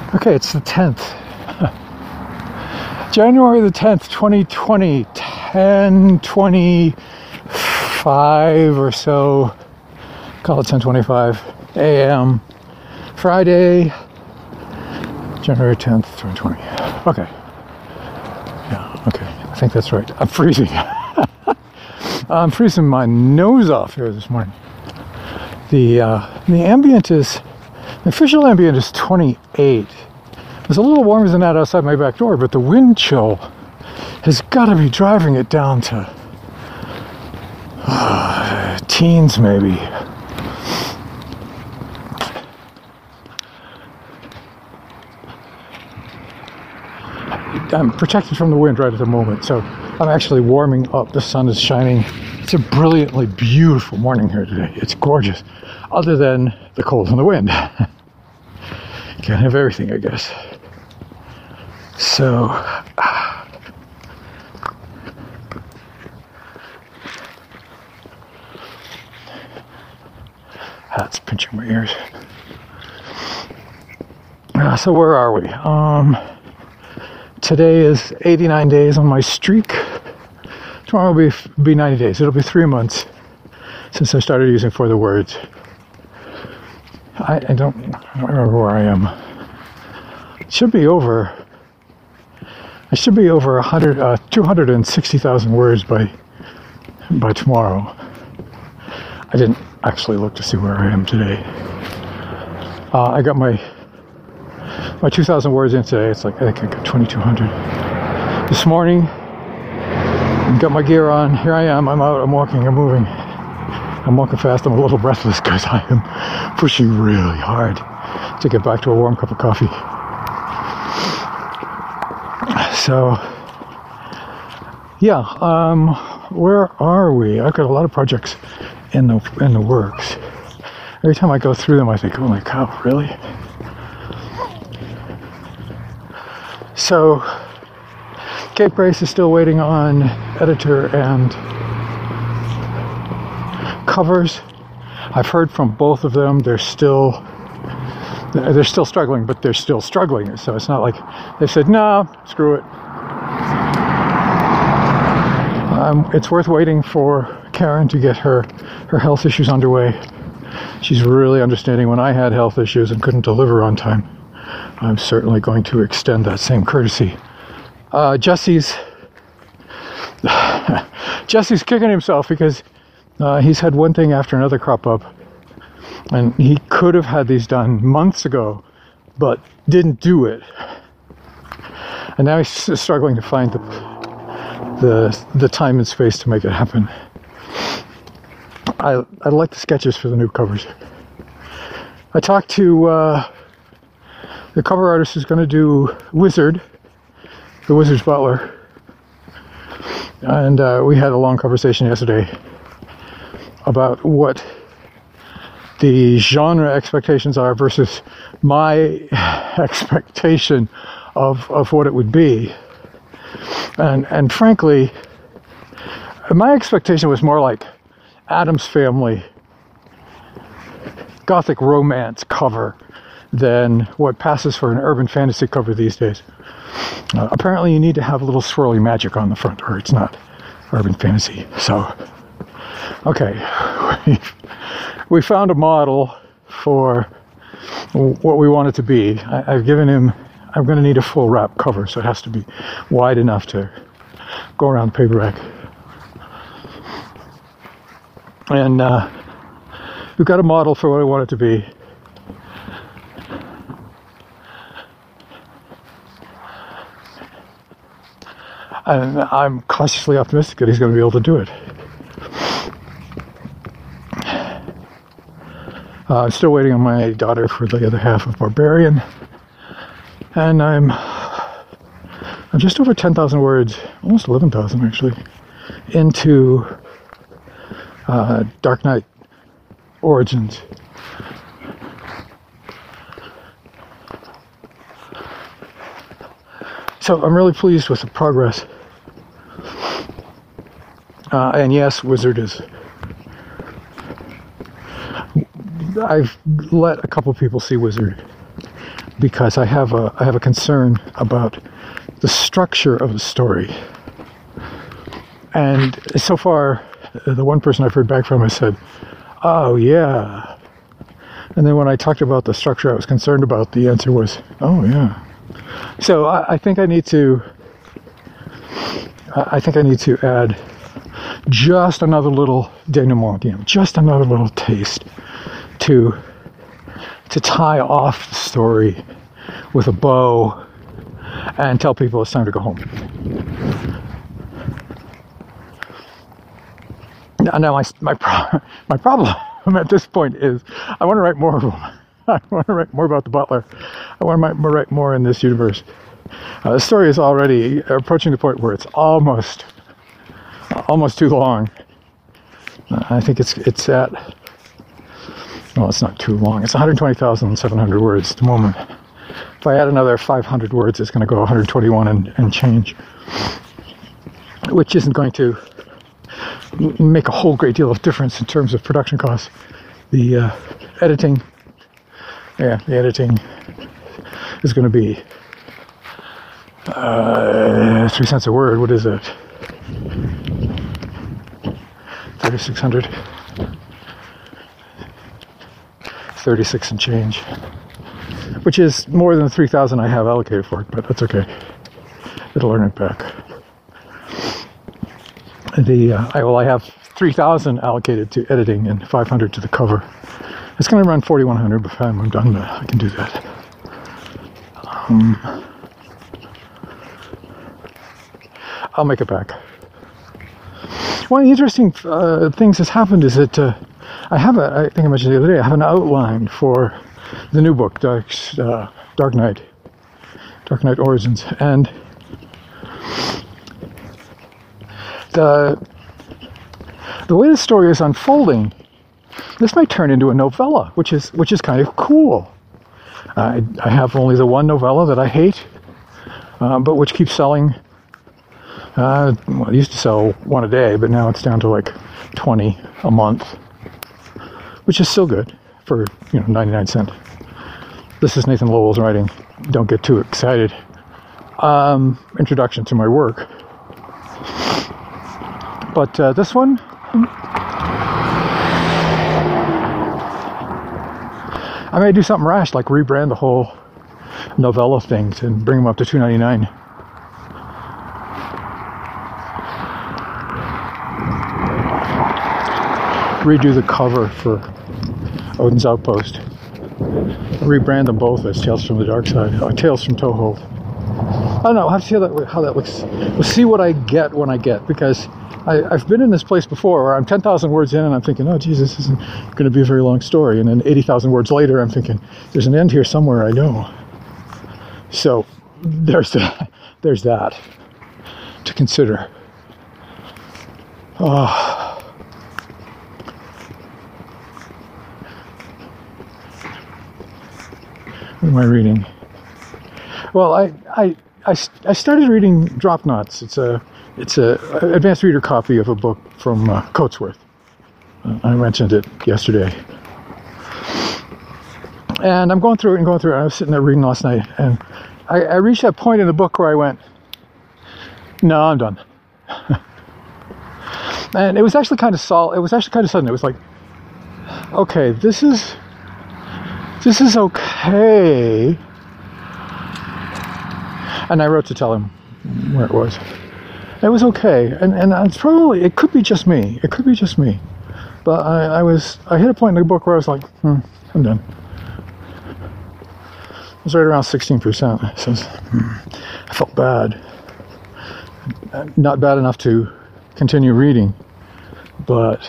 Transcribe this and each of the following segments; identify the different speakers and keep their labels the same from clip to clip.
Speaker 1: Okay, it's the 10th. January the 10th, 2020, 10:25 or so. Call it 10:25 a.m. Friday, January 10th, 2020. Okay. Yeah, okay. I think that's right. I'm freezing. I'm freezing my nose off here this morning. The ambient is, the official ambient is 28. It's a little warmer than that outside my back door, but the wind chill has got to be driving it down to teens maybe. I'm protected from the wind right at the moment, so I'm actually warming up. The sun is shining. It's a brilliantly beautiful morning here today. It's gorgeous, other than the cold and the wind. Can't have everything, I guess. So, hat's pinching my ears. So where are we? Today is 89 days on my streak. Tomorrow will be 90 days. It'll be 3 months since I started using For the Words. I don't remember where I am. It should be over. I should be over 260,000 words by tomorrow. I didn't actually look to see where I am today. I got my 2,000 words in today. It's like, I think I got 2,200. This morning, got my gear on. Here I am. I'm out. I'm walking. I'm moving. I'm walking fast. I'm a little breathless because I am pushing really hard to get back to a warm cup of coffee. So, yeah, where are we? I've got a lot of projects in the works. Every time I go through them, I think, holy cow, really? So, Kate Brace is still waiting on editor and covers. I've heard from both of them. They're still struggling, but they're still struggling. So it's not like they said, no, screw it. It's worth waiting for Karen to get her health issues underway. She's really understanding. When I had health issues and couldn't deliver on time, I'm certainly going to extend that same courtesy. Jesse's kicking himself because he's had one thing after another crop up, and he could have had these done months ago, but didn't do it. And now he's struggling to find the time and space to make it happen. I like the sketches for the new covers. I talked to the cover artist who's going to do Wizard, the Wizard's Butler, and we had a long conversation yesterday about what the genre expectations are versus my expectation of what it would be. And frankly, my expectation was more like Addams Family gothic romance cover than what passes for an urban fantasy cover these days. Apparently you need to have a little swirly magic on the front or it's not urban fantasy. So, okay, we found a model for what we want it to be. I've given him, I'm going to need a full wrap cover, so it has to be wide enough to go around the paperback. And we've got a model for what I want it to be. And I'm cautiously optimistic that he's going to be able to do it. I'm still waiting on my daughter for the other half of Barbarian. And I'm just over 10,000 words, almost 11,000 actually, into Dark Knight Origins. So I'm really pleased with the progress. And yes, Wizard is. I've let a couple people see Wizard. because I have a concern about the structure of the story. And so far, the one person I've heard back from has said, "Oh yeah." And then when I talked about the structure I was concerned about, the answer was, "Oh yeah." So I think I need to add just another little denouement, just another little taste to tie off the story with a bow and tell people it's time to go home. Now my problem at this point is I want to write more of them. I want to write more about the butler. I want to write more in this universe. The story is already approaching the point where it's almost too long. I think it's at, well, it's not too long. It's 120,700 words at the moment. If I add another 500 words, it's going to go 121 and change, which isn't going to make a whole great deal of difference in terms of production costs. The editing is going to be 3 cents a word. What is it? 3,600. 36 and change, which is more than the 3,000 I have allocated for it, but that's okay. It'll earn it back. I have 3,000 allocated to editing and 500 to the cover. It's going to run 4,100 before I'm done, but I can do that. I'll make it back. One of the interesting things that's happened is that I think I mentioned the other day, I have an outline for the new book, Dark Knight Origins, and the way the story is unfolding, this might turn into a novella, which is kind of cool. I have only the one novella that I hate, but which keeps selling. Well, it used to sell one a day, but now it's down to like 20 a month, which is still good for 99 cents. This is Nathan Lowell's writing. Don't get too excited. Introduction to my work. But this one, I may do something rash, like rebrand the whole novella things and bring them up to $2.99. Redo the cover for Odin's Outpost. Rebrand them both as Tales from the Dark Side, or Tales from Toehold. I don't know. I'll have to see how that looks. We'll see what I get when I get, because I've been in this place before where I'm 10,000 words in and I'm thinking, oh, geez, this isn't going to be a very long story. And then 80,000 words later, I'm thinking, there's an end here somewhere, I know. So there's that to consider. Oh. What am I reading? Well, I started reading Drop Nuts. It's a advanced reader copy of a book from Coatsworth. I mentioned it yesterday. And I'm going through it. I was sitting there reading last night, and I reached that point in the book where I went, no, I'm done. And it was actually kind of sudden. It was like, okay, this is okay. And I wrote to tell him where it was. It was okay, and it's probably, it could be just me. But I hit a point in the book where I was like, I'm done. It was right around 16%. So I felt bad. Not bad enough to continue reading, but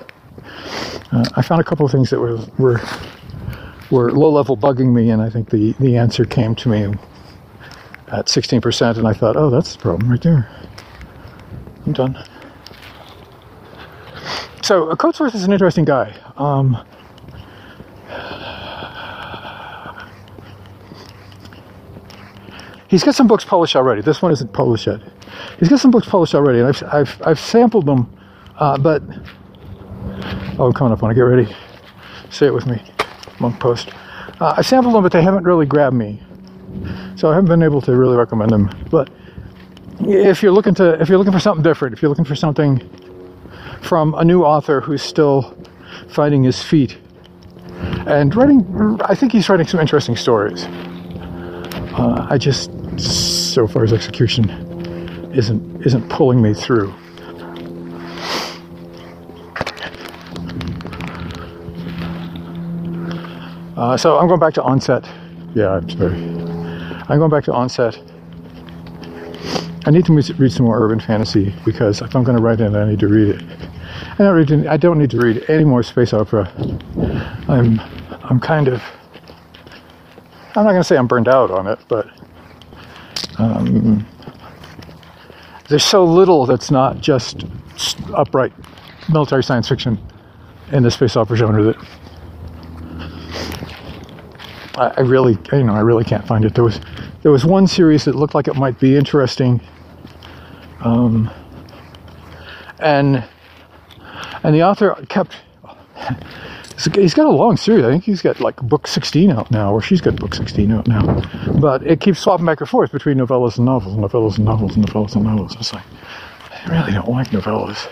Speaker 1: I found a couple of things that were low level bugging me, and I think the answer came to me at 16%, and I thought, oh, that's the problem right there. I'm done. So Coatsworth is an interesting guy. He's got some books published already. This one isn't published yet. He's got some books published already, and I've sampled them, but I'm coming up on it. Get ready. Say it with me. Monk Post. I sampled them, but they haven't really grabbed me, so I haven't been able to really recommend them. But if you're looking for something different, if you're looking for something from a new author who's still finding his feet and writing, I think he's writing some interesting stories. I just, so far as execution isn't pulling me through. So I'm going back to Onset. Yeah, I'm sorry. I'm going back to Onset. I need to read some more urban fantasy, because if I'm going to write it, I need to read it. I don't need to read any more space opera. I'm kind of, I'm not going to say I'm burned out on it, but there's so little that's not just upright military science fiction in the space opera genre that I really can't find it. There was one series that looked like it might be interesting, and the author kept. He's got a long series. I think he's got like book 16 out now, or she's got book 16 out now. But it keeps swapping back and forth between novellas and novels, novellas and novels, and novellas and novels. It's like, I really don't like novellas.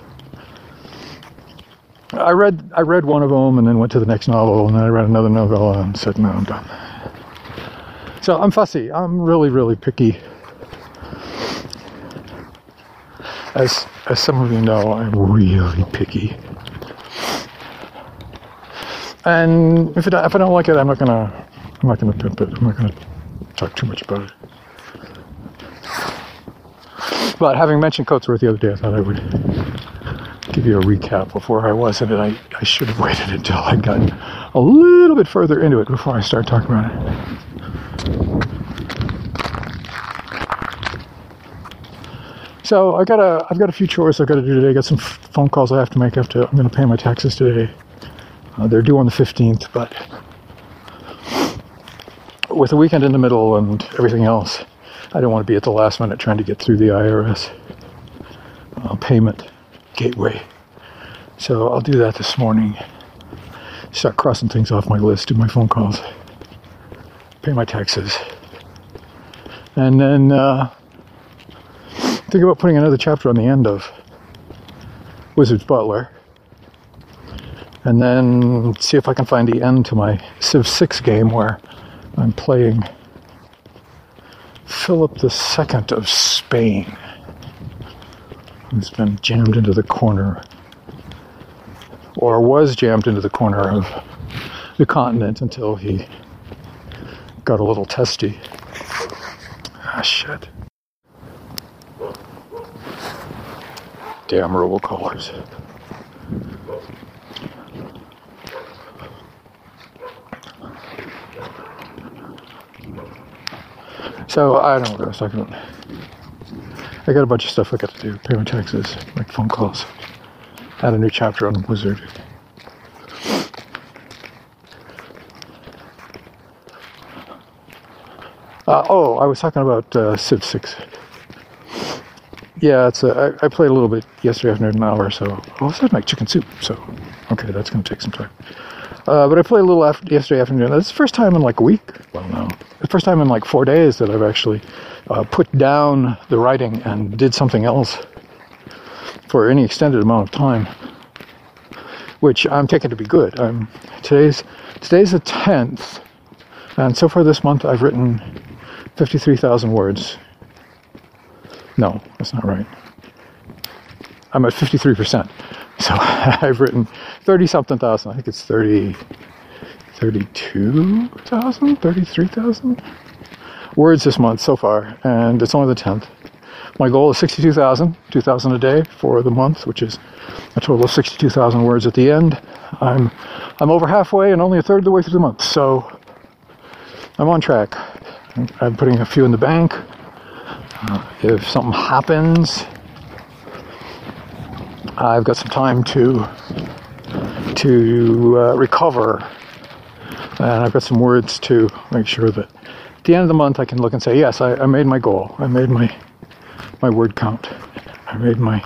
Speaker 1: I read one of them and then went to the next novel, and then I read another novella and said, no, I'm done. So I'm fussy. I'm really, really picky. As some of you know, I'm really picky. And if I don't like it, I'm not gonna pimp it. I'm not gonna talk too much about it. But having mentioned Coatsworth the other day, I thought I would give you a recap of where I was in it. I should have waited until I'd gotten a little bit further into it before I start talking about it. So I've got a few chores I've got to do today. I got some phone calls I have to make. I'm going to pay my taxes today. They're due on the 15th, but with the weekend in the middle and everything else, I don't want to be at the last minute trying to get through the IRS payment gateway. So I'll do that this morning. Start crossing things off my list, do my phone calls, pay my taxes, and then think about putting another chapter on the end of Wizard's Butler. And then see if I can find the end to my Civ 6 game where I'm playing Philip II of Spain, who's been jammed into the corner, or was jammed into the corner of the continent until he got a little testy. Ah, shit. Damn robocallers. So, I don't know what I was talking about. I got a bunch of stuff I got to do. Pay my taxes, make phone calls, add a new chapter on Wizard. I was talking about Civ 6. Yeah, I played a little bit yesterday afternoon, an hour or so. I also had my chicken soup, so okay, that's going to take some time. But I played a little yesterday afternoon. That's the first time in like a week. Well, no. The first time in like 4 days that I've actually put down the writing and did something else for any extended amount of time, which I'm taking to be good. Today's the 10th, and so far this month I've written 53,000 words. No, that's not right. I'm at 53%. So I've written 30-something thousand. I think it's 32,000, 33,000 words this month so far, and it's only the 10th. My goal is 62,000, 2,000 a day for the month, which is a total of 62,000 words at the end. I'm over halfway and only a third of the way through the month, so I'm on track. I'm putting a few in the bank. If something happens, I've got some time to recover, and I've got some words to make sure that at the end of the month I can look and say, yes, I made my goal. I made my word count. I made my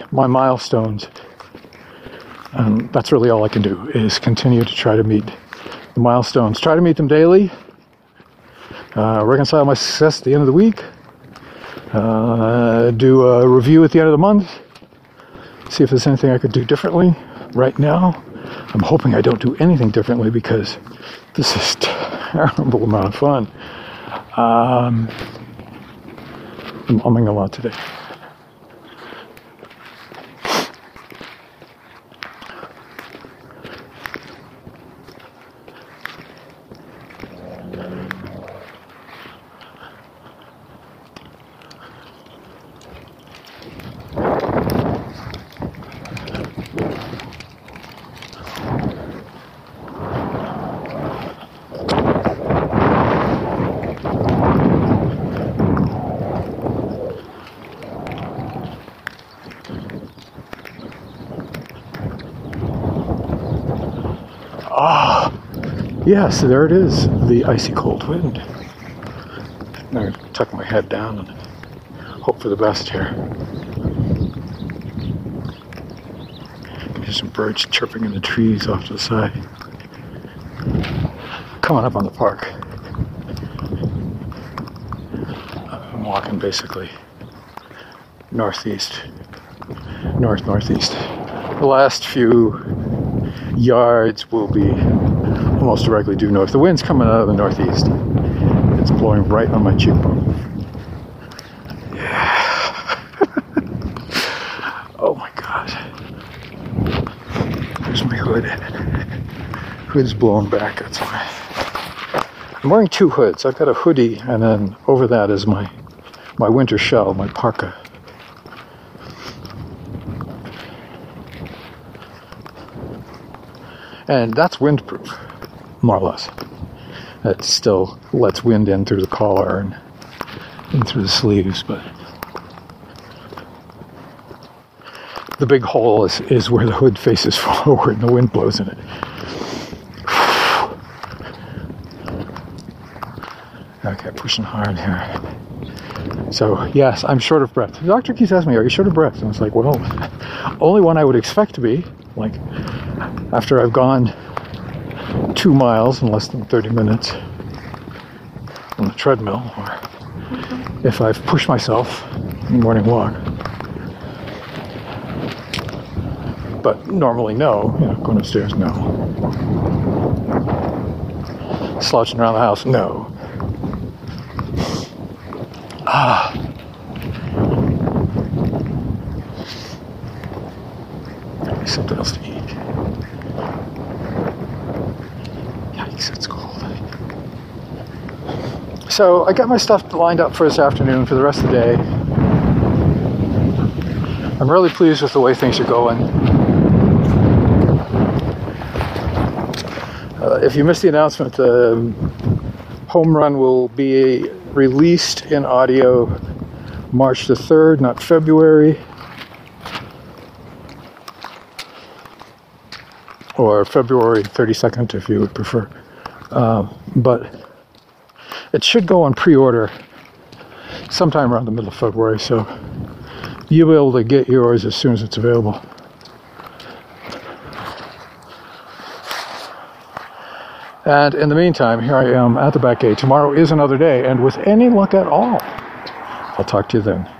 Speaker 1: milestones. And that's really all I can do, is continue to try to meet the milestones. Try to meet them daily. Reconcile my success at the end of the week. Do a review at the end of the month. See if there's anything I could do differently. Right now, I'm hoping I don't do anything differently because this is a terrible amount of fun. I'm umming a lot today. Ah, yes, there it is, the icy cold wind. I'm going to tuck my head down and hope for the best here. There's some birds chirping in the trees off to the side. Coming up on the park. I'm walking basically northeast, northeast. The last few yards will be almost directly due north. The wind's coming out of the northeast. It's blowing right on my cheekbone. Yeah. Oh my god. There's my hood. Hood's blowing back, that's why. I'm wearing two hoods. I've got a hoodie, and then over that is my winter shell, my parka. And that's windproof, more or less. It still lets wind in through the collar and in through the sleeves, but the big hole is where the hood faces forward and the wind blows in it. Okay, pushing hard here. So, yes, I'm short of breath. The doctor keeps asking me, are you short of breath? And I was like, well, only one I would expect to be, like, after I've gone 2 miles in less than 30 minutes on the treadmill, or if I've pushed myself in the morning walk. But normally, no. You know, going upstairs, no. Slouching around the house, no. Something else to eat. Yikes, it's cold. So I got my stuff lined up for this afternoon for the rest of the day. I'm really pleased with the way things are going. If you missed the announcement, the home run will be released in audio March the 3rd, not February. Or February 32nd if you would prefer. But it should go on pre-order sometime around the middle of February, so you'll be able to get yours as soon as it's available. And in the meantime, here I am at the back gate. Tomorrow is another day, and with any luck at all, I'll talk to you then.